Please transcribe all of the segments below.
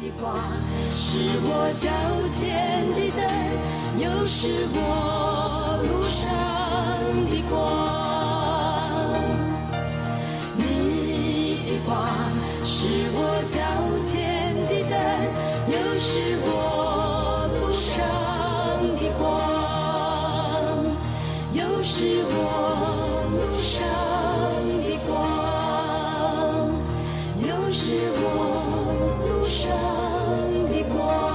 光，是我脚前的灯，又是我路上的光。你的光是我脚前的灯，又是我路上的光，又是我路上的光，又是我路上的光。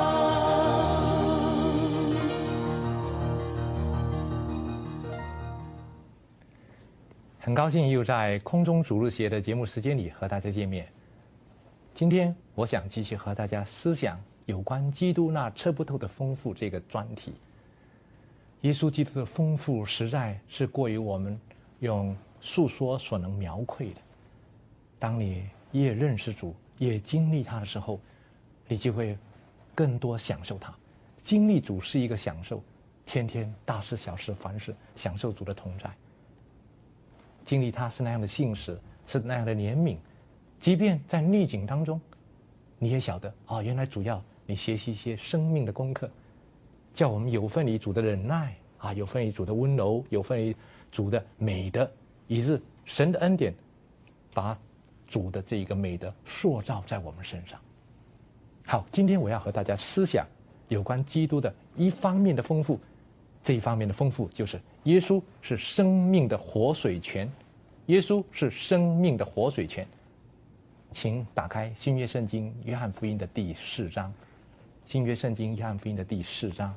很高兴又在空中主日学的节目时间里和大家见面。今天我想继续和大家思想有关基督那测不透的丰富这个专题。耶稣基督的丰富实在是过于我们用述说所能描绘的。当你越认识主，越经历他的时候，你就会更多享受他。经历主是一个享受，天天大事小事凡事享受主的同在。经历他是那样的信实，是那样的怜悯，即便在逆境当中，你也晓得原来主要你学习一些生命的功课，叫我们有份于主的忍耐有份于主的温柔，有份于主的美德，以致神的恩典把主的这个美德塑造在我们身上。好，今天我要和大家思想有关基督的一方面的丰富，这一方面的丰富就是耶稣是生命的活水泉。耶稣是生命的活水泉。请打开新约圣经约翰福音的第4章。新约圣经约翰福音的第4章。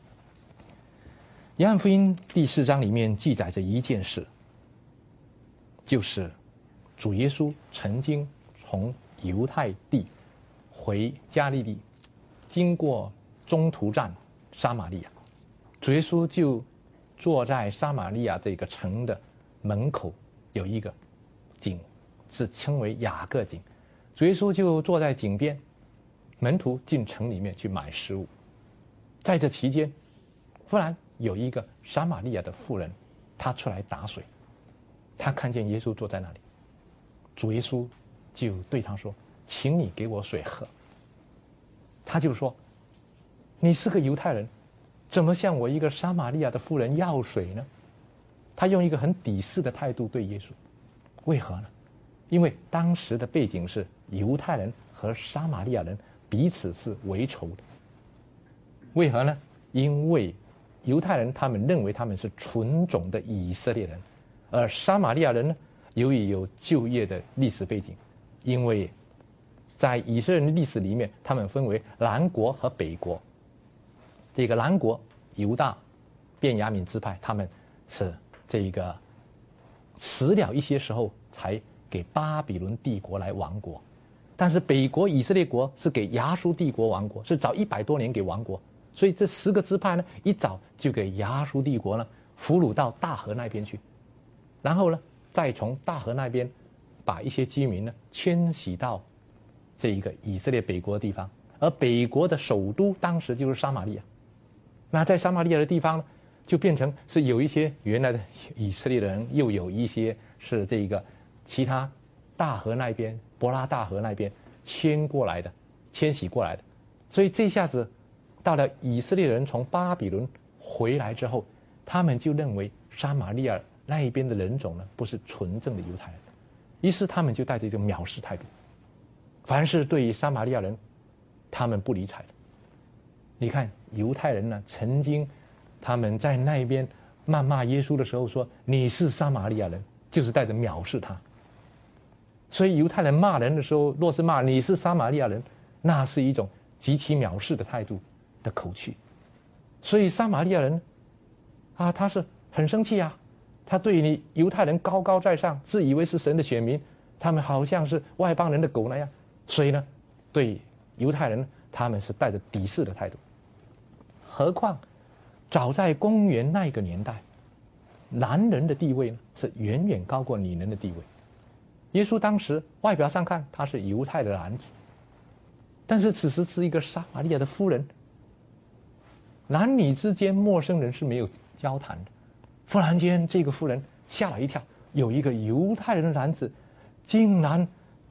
约翰福音第4章里面记载着一件事，就是主耶稣曾经从犹太地回加利利，经过中途站撒玛利亚，主耶稣就坐在撒玛利亚这个城的门口，有一个井，是称为雅各井。主耶稣就坐在井边，门徒进城里面去买食物。在这期间，忽然有一个撒玛利亚的妇人，她出来打水，她看见耶稣坐在那里，主耶稣就对她说：请你给我水喝。她就说：你是个犹太人，怎么向我一个撒玛利亚的妇人要水呢？他用一个很鄙视的态度对耶稣。为何呢？因为当时的背景是犹太人和撒玛利亚人彼此是为仇的。为何呢？因为犹太人他们认为他们是纯种的以色列人，而撒玛利亚人呢，由于有旧约的历史背景，因为在以色列人的历史里面，他们分为南国和北国。这个南国犹大便雅悯支派，他们是这个迟了一些时候才给巴比伦帝国来亡国，但是北国以色列国是给亚述帝国亡国，是早100多年给亡国，所以这10个支派呢，一早就给亚述帝国呢俘虏到大河那边去，然后呢再从大河那边把一些居民呢迁徙到这一个以色列北国的地方，而北国的首都当时就是撒玛利亚。那在撒玛利亚的地方呢，就变成是有一些原来的以色列人，又有一些是这个其他大河那边伯拉大河那边迁徙过来的。所以这下子到了以色列人从巴比伦回来之后，他们就认为撒玛利亚那一边的人种呢不是纯正的犹太人，于是他们就带着一种藐视态度，凡是对于撒玛利亚人他们不理睬的。你看犹太人呢，曾经他们在那边谩骂耶稣的时候说你是撒玛利亚人，就是带着藐视他。所以犹太人骂人的时候，若是骂你是撒玛利亚人，那是一种极其藐视的态度的口气。所以撒玛利亚人他是很生气他对你犹太人高高在上，自以为是神的选民，他们好像是外邦人的狗那样，所以呢对犹太人他们是带着鄙视的态度。何况早在公元那个年代，男人的地位呢是远远高过女人的地位。耶稣当时外表上看他是犹太的男子，但是此时是一个撒玛利亚的妇人，男女之间陌生人是没有交谈的。忽然间这个妇人吓了一跳，有一个犹太人的男子竟然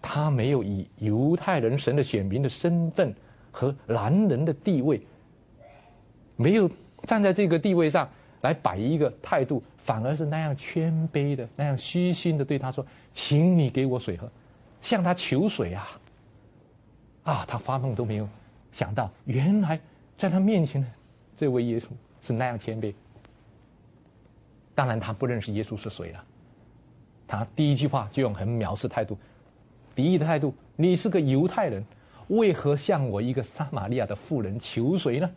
他没有以犹太人神的选民的身份和男人的地位，没有站在这个地位上来摆一个态度，反而是那样谦卑的、那样虚心的对他说：“请你给我水喝。”向他求水啊！他发梦都没有想到，原来在他面前的这位耶稣是那样谦卑。当然，他不认识耶稣是谁了。他第一句话就用很藐视态度，敌意的态度：“你是个犹太人，为何向我一个撒玛利亚的妇人求水呢？”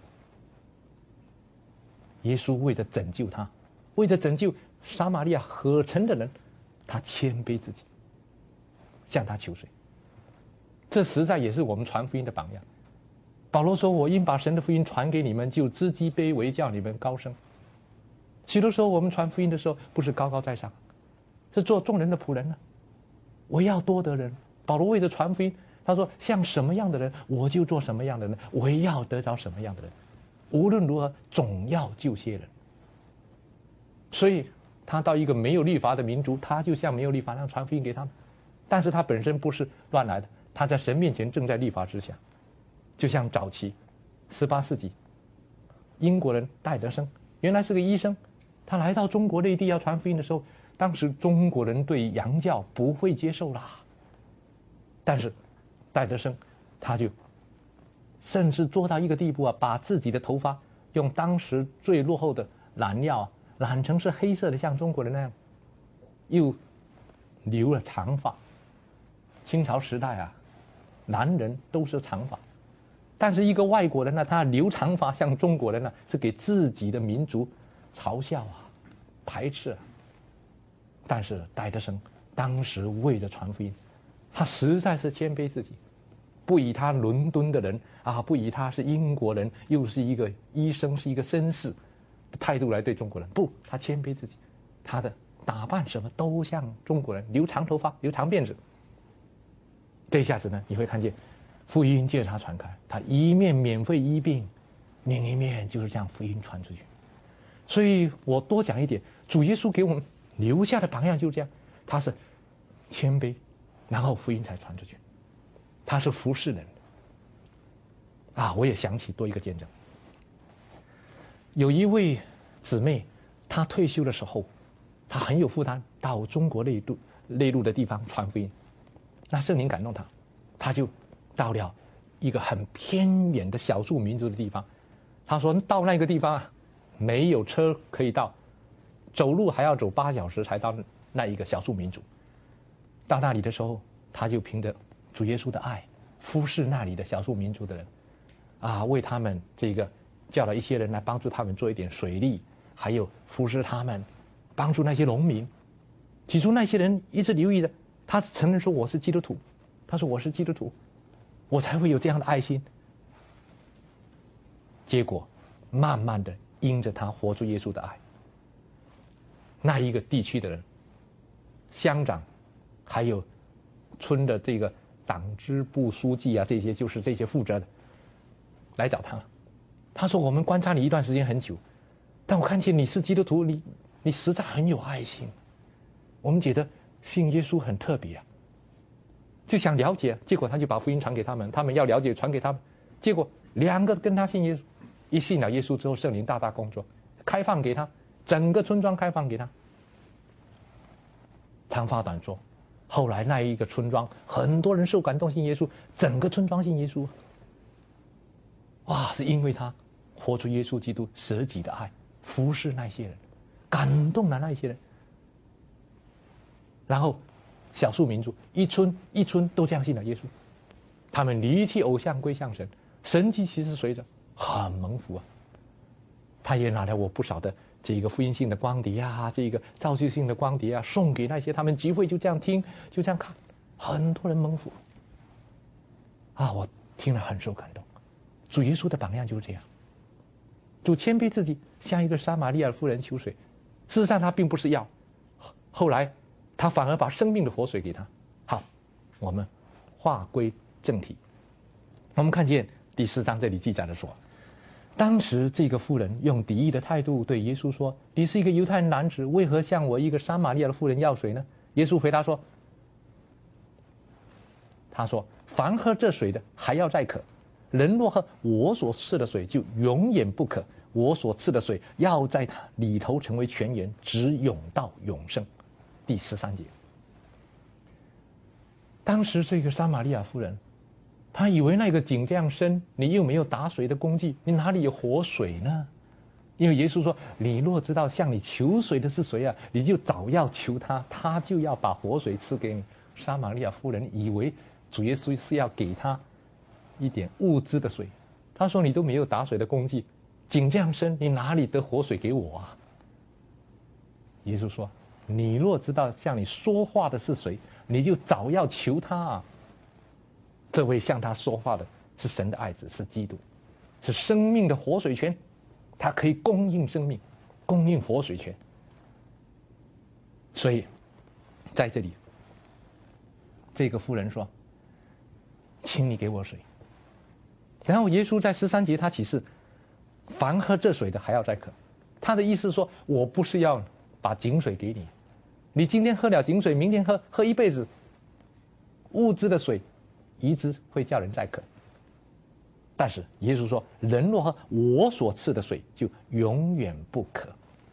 耶稣为了拯救他，为了拯救撒玛利亚合城的人，他谦卑自己，向他求水。这实在也是我们传福音的榜样。保罗说：“我因把神的福音传给你们，就自己卑微，叫你们高升。”许多时候我们传福音的时候，不是高高在上，是做众人的仆人呢。我要多得人。保罗为了传福音，他说：“像什么样的人，我就做什么样的人；我要得着什么样的人，无论如何，总要救些人。”所以他到一个没有律法的民族，他就像没有律法那样传福音给他们。但是他本身不是乱来的，他在神面前正在律法之下。就像早期18世纪英国人戴德生，原来是个医生，他来到中国内地要传福音的时候，当时中国人对洋教不会接受啦。但是戴德生他就甚至做到一个地步啊，把自己的头发用当时最落后的染料染成是黑色的，像中国人那样，又留了长发。清朝时代啊，男人都是长发，但是一个外国人呢，他留长发像中国人呢，是给自己的民族嘲笑啊、排斥啊。但是戴德生当时为了传福音，他实在是谦卑自己，不以他伦敦的人不以他是英国人，又是一个医生，是一个绅士的态度来对中国人，不，他谦卑自己，他的打扮什么都像中国人，留长头发，留长辫子。这一下子呢，你会看见福音借他传开，他一面免费医病，另一面就是这样福音传出去。所以我多讲一点，主耶稣给我们留下的榜样就是这样，他是谦卑，然后福音才传出去，他是服侍人的。我也想起多一个见证，有一位姊妹，她退休的时候，她很有负担，到中国内陆的地方传福音。那圣灵感动他，他就到了一个很偏远的少数民族的地方。他说到那个地方没有车可以到，走路还要走8小时才到那一个少数民族。到那里的时候，他就凭着主耶稣的爱，服侍那里的少数民族的人，为他们叫了一些人来帮助他们做一点水利，还有服侍他们，帮助那些农民。起初那些人一直留意的，他承认说我是基督徒，他说我是基督徒，我才会有这样的爱心。结果慢慢的因着他活出耶稣的爱，那一个地区的人，乡长还有村的这个党支部书记这些就是这些负责的来找他了。他说我们观察你一段时间很久，但我看见你是基督徒，你实在很有爱心，我们觉得信耶稣很特别就想了解。结果他就把福音传给他们，他们要了解传给他们，结果2个跟他信耶稣，一信了耶稣之后，圣灵大大工作，开放给他，整个村庄开放给他。长话短说，后来那一个村庄很多人受感动信耶稣，整个村庄信耶稣。是因为他活出耶稣基督舍己的爱，服侍那些人，感动了那些人。然后少数民族一村一村都相信了耶稣，他们离弃偶像归向神，神迹奇事随着，很蒙福他也拿了我不少的这个福音性的光碟这个造就性的光碟送给那些他们集会就这样听就这样看，很多人蒙福我听了很受感动。主耶稣的榜样就是这样，主谦卑自己，像一个撒玛利亚妇人求水，事实上他并不是要，后来他反而把生命的活水给他。好，我们话归正题。我们看见第4章这里记载的说，当时这个妇人用敌意的态度对耶稣说，你是一个犹太男子，为何向我一个撒玛利亚的妇人要水呢？耶稣回答说， 他说：“凡喝这水的还要再渴，人若喝我所赐的水，就永远不渴。我所赐的水要在它里头成为泉源，直涌到永生。”第13节。当时这个撒玛利亚妇人，她以为那个井这样深，你又没有打水的工具，你哪里有活水呢？因为耶稣说：“你若知道向你求水的是谁啊，你就早要求他，他就要把活水赐给你。”撒玛利亚妇人以为主耶稣是要给他一点物资的水，他说：“你都没有打水的工具，井这样深，你哪里得活水给我啊？”耶稣说：“你若知道向你说话的是谁，你就早要求他啊。”这位向他说话的是神的爱子，是基督，是生命的活水泉，他可以供应生命，供应活水泉。所以在这里，这个妇人说：“请你给我水。”然后耶稣在13节他启示：“凡喝这水的还要再渴。”他的意思说：“我不是要把井水给你，你今天喝了井水，明天喝一辈子，物质的水一直会叫人再渴。但是耶稣说，人若喝我所赐的水，就永远不渴。”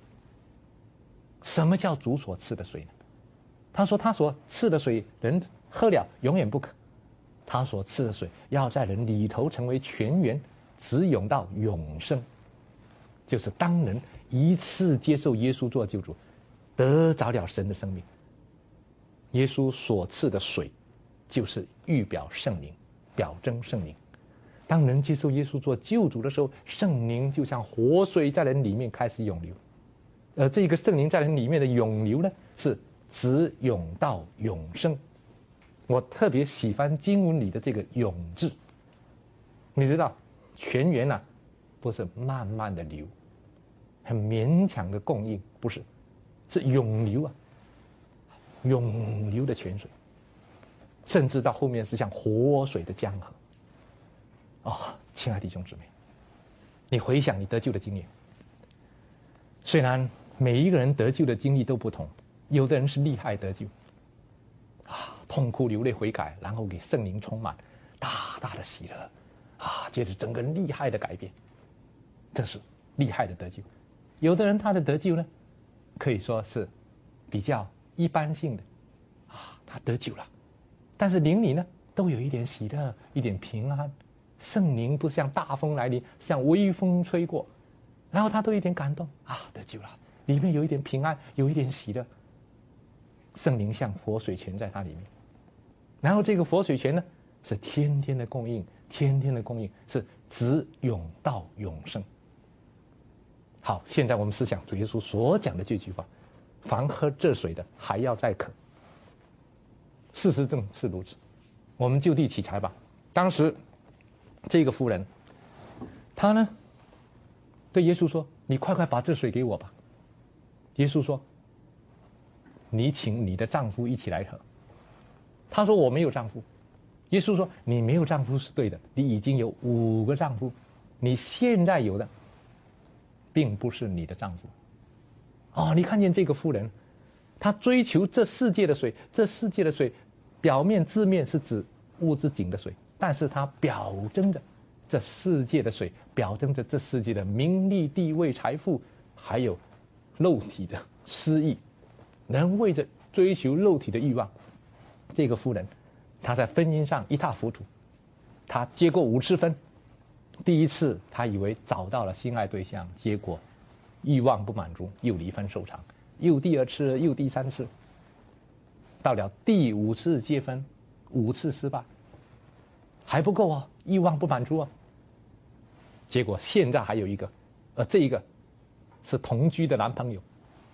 什么叫主所赐的水呢？他说他所赐的水，人喝了永远不渴。他所赐的水要在人里头成为泉源，直涌到永生。就是当人一次接受耶稣做救主，得着了神的生命，耶稣所赐的水就是预表圣灵，表征圣灵。当人接受耶稣做救主的时候，圣灵就像活水在人里面开始涌流，而这个圣灵在人里面的涌流呢，是直涌到永生。我特别喜欢经文里的这个涌字，你知道泉源啊，不是慢慢的流，很勉强的供应，不是，是涌流啊，涌流的泉水，甚至到后面是像活水的江河。亲爱的弟兄姊妹，你回想你得救的经验，虽然每一个人得救的经历都不同，有的人是厉害得救，痛哭流泪悔改，然后给圣灵充满，大大的喜乐，接着整个人厉害的改变，这是厉害的得救。有的人他的得救呢，可以说是比较一般性的，他得救了，但是灵里呢都有一点喜乐，一点平安。圣灵不像大风来临，像微风吹过，然后他都有一点感动，得救了，里面有一点平安，有一点喜乐。圣灵像活水泉在他里面，然后这个活水泉呢是天天的供应，天天的供应，是直涌到永生。好，现在我们思想主耶稣所讲的这句话：凡喝这水的还要再渴。事实正是如此。我们就地取材吧。当时这个妇人，她呢对耶稣说：“你快快把这水给我吧。”耶稣说：“你请你的丈夫一起来喝。”她说：“我没有丈夫。”耶稣说：“你没有丈夫是对的，你已经有5个丈夫，你现在有的并不是你的丈夫。”你看见这个妇人，她追求这世界的水，这世界的水表面字面是指物质井的水，但是它表征着这世界的水，表征着这世界的名利、地位、财富，还有肉体的私欲。人为着追求肉体的欲望，这个妇人她在婚姻上一塌糊涂，她结过5次婚。第一次她以为找到了心爱对象，结果欲望不满足，又离婚收场，又第2次，又第3次，到了第5次结婚，5次失败，还不够欲望不满足结果现在还有一个，这一个是同居的男朋友。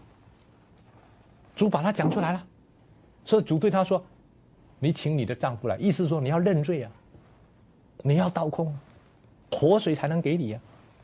主把他讲出来了，所以主对他说：“你请你的丈夫来。”意思说你要认罪你要倒空，活水才能给你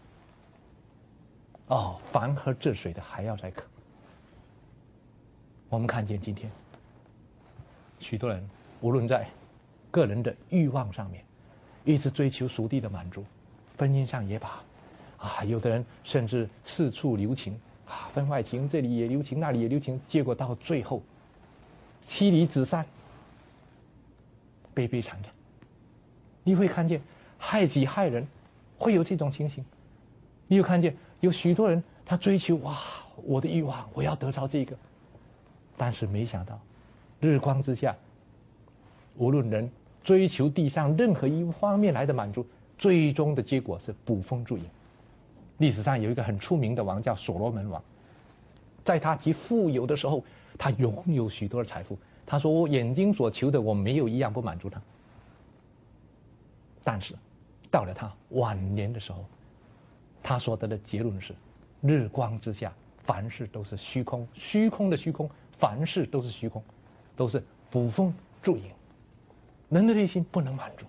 凡喝这水的还要再渴。我们看见今天许多人无论在个人的欲望上面一直追求属地的满足，婚姻上也把有的人甚至四处留情，婚外情，这里也留情，那里也留情，结果到最后妻离子散， 悲悲惨惨。你会看见害己害人，会有这种情形。你有看见有许多人他追求我的欲望，我要得到这个，但是没想到日光之下，无论人追求地上任何一方面来的满足，最终的结果是捕风捉影。历史上有一个很出名的王叫所罗门王，在他极富有的时候，他拥有许多的财富。他说我眼睛所求的，我没有一样不满足他。但是到了他晚年的时候，他所得的结论是：日光之下，凡事都是虚空，虚空的虚空，凡事都是虚空，都是捕风捉影。人的内心不能满足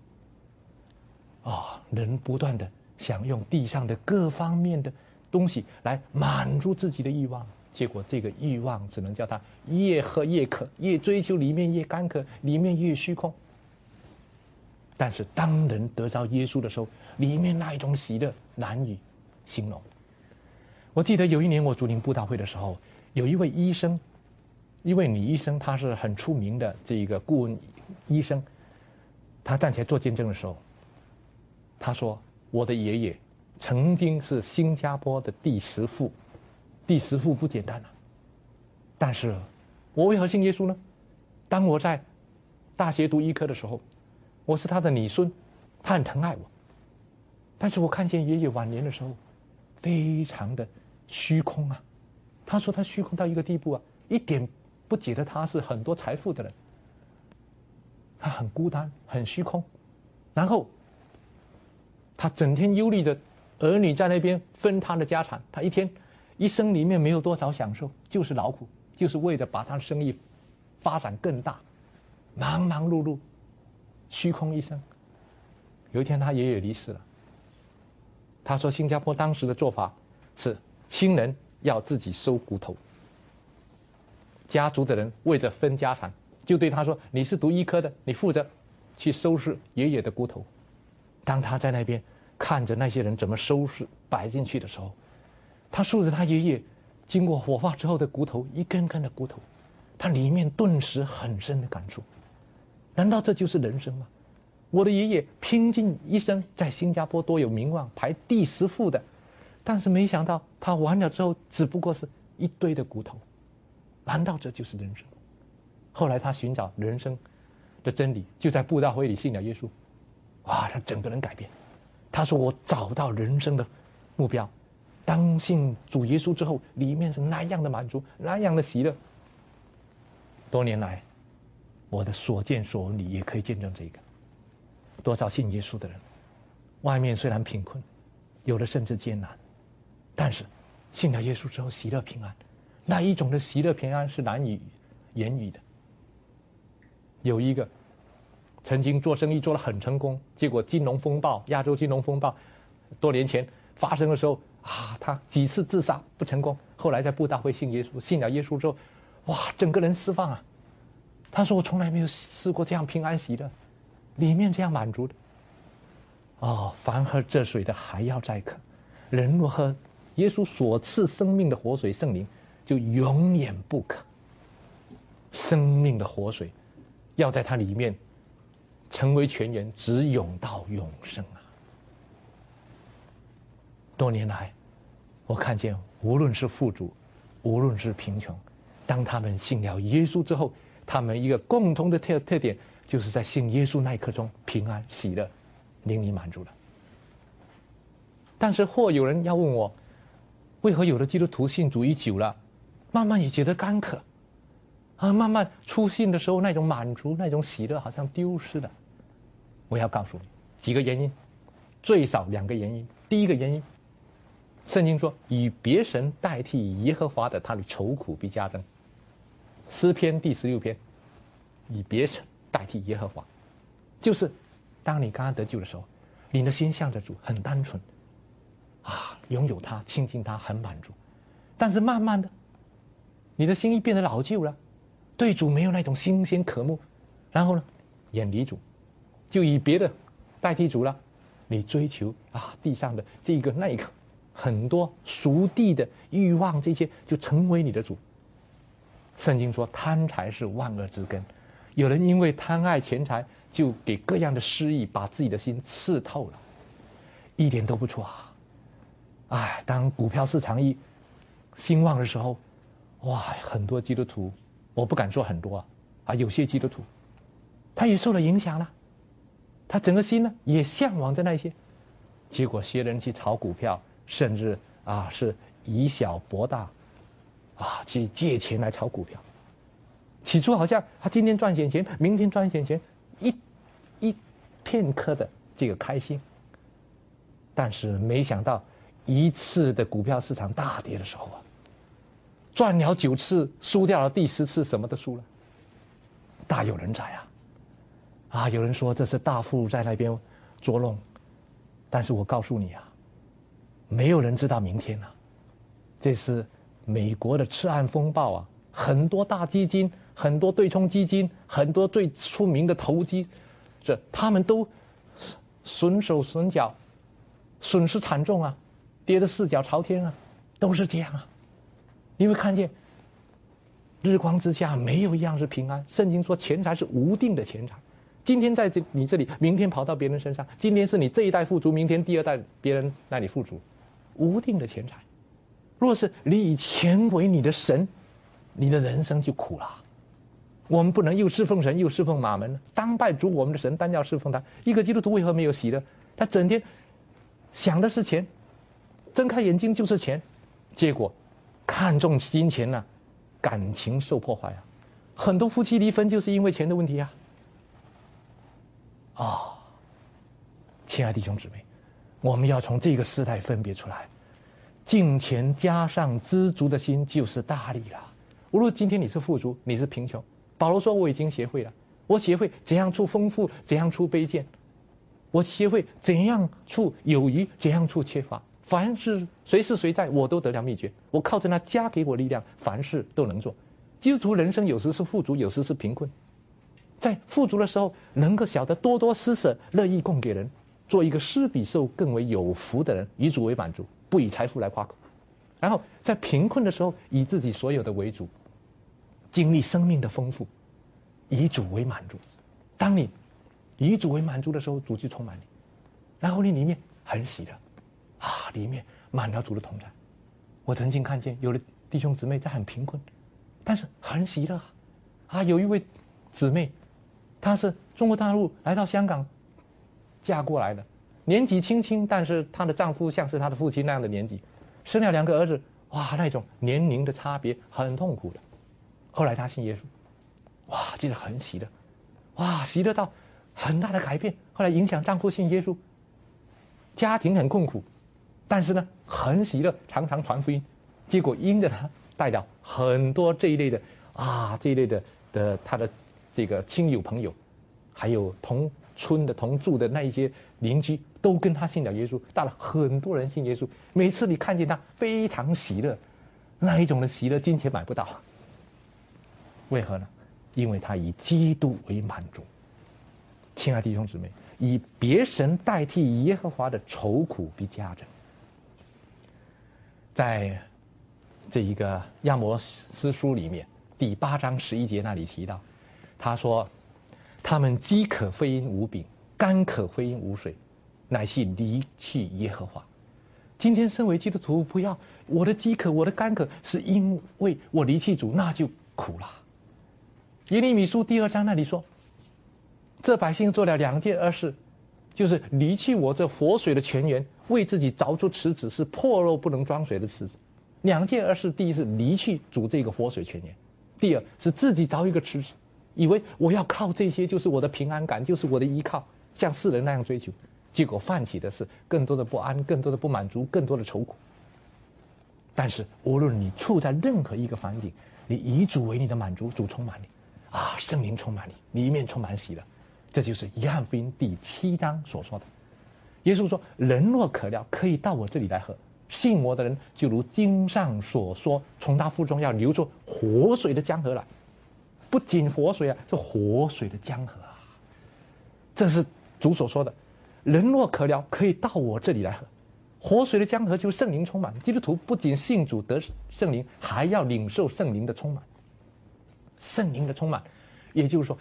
人不断的想用地上的各方面的东西来满足自己的欲望，结果这个欲望只能叫他越喝越渴，越追求里面越干渴，里面越虚空。但是当人得着耶稣的时候，里面那一种喜乐难以形容。我记得有一年我主领布道会的时候，有一位医生，一位女医生，她是很出名的这个顾问医生，她站起来做见证的时候，她说我的爷爷曾经是新加坡的第10副，第10副不简单啊。但是我为何信耶稣呢？当我在大学读医科的时候，我是他的女孙，他很疼爱我，但是我看见爷爷晚年的时候非常的虚空啊。他说他虚空到一个地步啊，一点不觉得他是很多财富的人，他很孤单很虚空。然后他整天忧虑着儿女在那边分他的家产，他一生里面没有多少享受，就是劳苦，就是为了把他的生意发展更大，忙忙碌碌，虚空一生。有一天他爷爷离世了，他说新加坡当时的做法是亲人要自己收骨头，家族的人为了分家产，就对他说你是读医科的，你负责去收拾爷爷的骨头。当他在那边看着那些人怎么收拾摆进去的时候，他数着他爷爷经过火化之后的骨头，一根根的骨头，他里面顿时很深的感触。难道这就是人生吗？我的爷爷拼尽一生在新加坡多有名望，排第10副的，但是没想到他完了之后只不过是一堆的骨头。难道这就是人生？后来他寻找人生的真理，就在布道会里信了耶稣。他整个人改变。他说我找到人生的目标，当信主耶稣之后，里面是那样的满足，那样的喜乐。多年来我的所见所闻里也可以见证这个。多少信耶稣的人，外面虽然贫困，有的甚至艰难，但是信了耶稣之后喜乐平安，那一种的喜乐平安是难以言语的。有一个曾经做生意做得很成功，结果金融风暴，亚洲金融风暴多年前发生的时候他几次自杀不成功，后来在布道会信耶稣，信了耶稣之后整个人释放啊。他说我从来没有试过这样平安喜乐，里面这样满足的。凡喝这水的还要再渴，人若喝耶稣所赐生命的活水圣灵，就永远不渴。生命的活水要在它里面成为泉源，直涌到永生啊。多年来我看见无论是富足无论是贫穷，当他们信了耶稣之后，他们一个共同的特点就是在信耶稣那一刻中平安喜乐令你满足了。但是或有人要问我，为何有的基督徒信主已久了，慢慢也觉得干渴慢慢出信的时候那种满足那种喜乐好像丢失了。我要告诉你几个原因，最少2个原因。第一个原因，圣经说以别神代替耶和华的，他的愁苦必加增。诗篇第16篇，以别神代替耶和华，就是当你刚刚得救的时候，你的心向着主很单纯拥有他亲近他很满足。但是慢慢的你的心意变得老旧了，对主没有那种新鲜渴慕，然后呢远离主，就以别的代替主了。你追求地上的这个那个很多属地的欲望，这些就成为你的主。圣经说贪财是万恶之根， 有人因为贪爱钱财，就给各样的失意把自己的心刺透了，一点都不错啊！哎，当股票市场一兴旺的时候，哇，很多基督徒，我不敢说很多啊，有些基督徒他也受了影响了，他整个心呢也向往着那些，结果些人去炒股票，甚至是以小博大去借钱来炒股票。起初好像他今天赚点钱，明天赚点钱，一片刻的这个开心，但是没想到一次的股票市场大跌的时候赚了9次，输掉了第10次，什么都输了，大有人在有人说这是大户在那边捉弄，但是我告诉你没有人知道明天这是美国的次按风暴很多大基金，很多对冲基金，很多最出名的投机者，他们都损手损脚，损失惨重跌得四脚朝天都是这样你会看见日光之下没有一样是平安。圣经说钱财是无定的钱财，今天在你这里，明天跑到别人身上，今天是你这一代富足，明天第二代别人那里富足，无定的钱财。若是你以钱为你的神，你的人生就苦了。我们不能又侍奉神又侍奉马门，当拜主我们的神，单要侍奉他。一个基督徒为何没有喜乐？他整天想的是钱，睁开眼睛就是钱，结果看重金钱感情受破坏很多夫妻离婚就是因为钱的问题亲爱的弟兄姊妹，我们要从这个时代分别出来，敬钱加上知足的心就是大利了。无论今天你是富足，你是贫穷，保罗说我已经学会了，我学会怎样处丰富，怎样处卑贱，我学会怎样处有余，怎样处缺乏。凡是谁是谁在，我都得了秘诀，我靠着那加给我力量，凡事都能做。基督徒人生有时是富足，有时是贫困，在富足的时候能够晓得多多施舍，乐意供给人，做一个施比受更为有福的人，以主为满足，不以财富来夸口。然后在贫困的时候以自己所有的为主，经历生命的丰富，以主为满足。当你以主为满足的时候，主就充满你，然后你里面很喜乐里面满了主的同在。我曾经看见有的弟兄姊妹在很贫困，但是很喜乐有一位姊妹，她是中国大陆来到香港嫁过来的，年纪轻轻，但是她的丈夫像是她的父亲那样的年纪，生了2个儿子，那种年龄的差别很痛苦的。后来她信耶稣，记得很喜乐，喜乐到很大的改变。后来影响丈夫信耶稣，家庭很困苦，但是呢很喜乐，常常传福音。结果因着他带了很多这一类的他的这个亲友朋友，还有同村的同住的那一些邻居，都跟他信了耶稣，带了很多人信耶稣。每次你看见他非常喜乐，那一种的喜乐金钱买不到。为何呢？因为他以基督为满足。亲爱的弟兄姊妹，以别神代替耶和华的愁苦必加增。在这一个亚摩斯书里面第8章11节那里提到，他说他们饥渴非因无饼，干渴非因无水，乃是离弃耶和华。今天身为基督徒，不要我的饥渴我的干渴是因为我离弃主，那就苦了。耶利米书第2章那里说，这百姓做了2件恶事，就是离弃我这活水的泉源，为自己凿出池子，是破漏不能装水的池子。2件恶事，第一是离弃主这个活水泉源，第二是自己凿一个池子，以为我要靠这些就是我的平安感，就是我的依靠，像世人那样追求，结果泛起的是更多的不安，更多的不满足，更多的愁苦。但是无论你处在任何一个环境，你以主为你的满足，主充满你圣灵充满你，里面充满喜乐。这就是约翰福音第7章所说的。耶稣说，人若渴了，可以到我这里来喝，信我的人就如经上所说，从他腹中要流出活水的江河来。不仅活水是活水的江河这是主所说的，人若渴了，可以到我这里来喝。活水的江河就是圣灵充满。基督徒不仅信主得圣灵，还要领受圣灵的充满。圣灵的充满，也就是说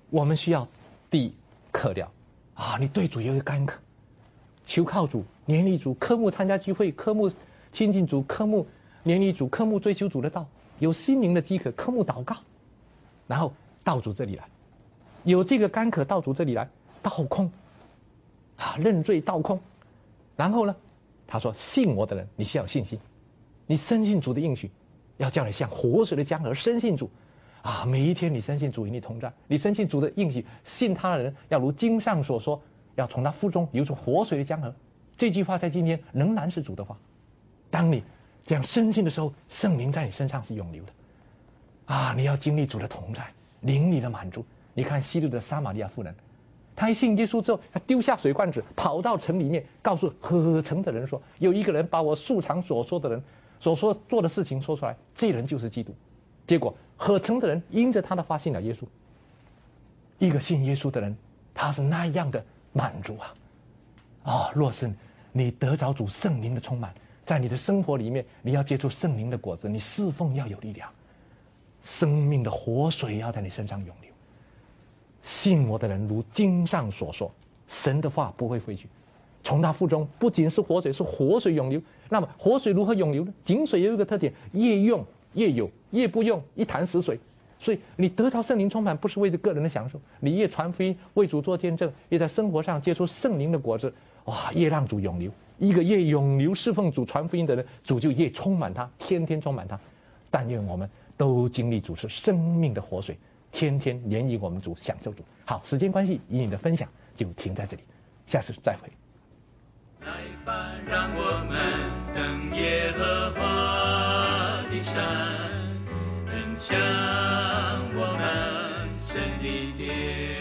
我们需要第一渴了啊，你对主有一个干渴，求靠主，黏腻主，科目参加聚会，科目亲近主，科目黏腻主，科目追求主的道，有心灵的饥渴，科目祷告，然后到主这里来，有这个干渴到主这里来，倒空啊，认罪倒空，然后呢，他说信我的人，你需要有信心，你深信主的应许，要叫你像活水的江河，深信主啊，每一天你深信主与你同在，你深信主的应许，信他的人要如经上所说，要从他腹中流出活水的江河。这句话在今天仍然是主的话。当你这样深信的时候，圣灵在你身上是涌流的啊！你要经历主的同在，灵里的满足。你看希律的撒玛利亚妇人，他一信耶稣之后，他丢下水罐子，跑到城里面，告诉合城的人说，有一个人把我素常所说的人所说做的事情说出来，这人就是基督。结果合城的人因着他的话信了耶稣。一个信耶稣的人，他是那样的满足啊！哦，若是你得着主圣灵的充满，在你的生活里面，你要接触圣灵的果子，你侍奉要有力量，生命的活水要在你身上涌流。信我的人如经上所说，神的话不会废去，从他腹中不仅是活水，是活水涌流。那么活水如何涌流呢？井水有一个特点，越用越有，越不用一潭死水。所以你得到圣灵充满，不是为了个人的享受，你越传福音，为主做见证，越在生活上接触圣灵的果子，哇，越让主涌流。一个越涌流侍奉主传福音的人，主就越充满他，天天充满他。但愿我们都经历主是生命的活水，天天连以我们主，享受主。好，时间关系，以你的分享就停在这里，下次再会。 来吧，让我们登耶和华的山，奔向我们神的殿。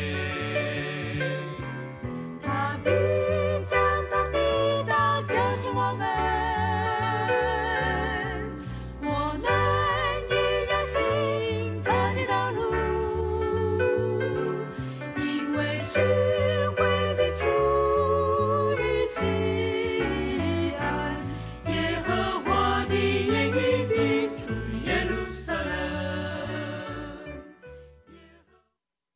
他必将他的道教训我们，我们应要行他的道路，因为是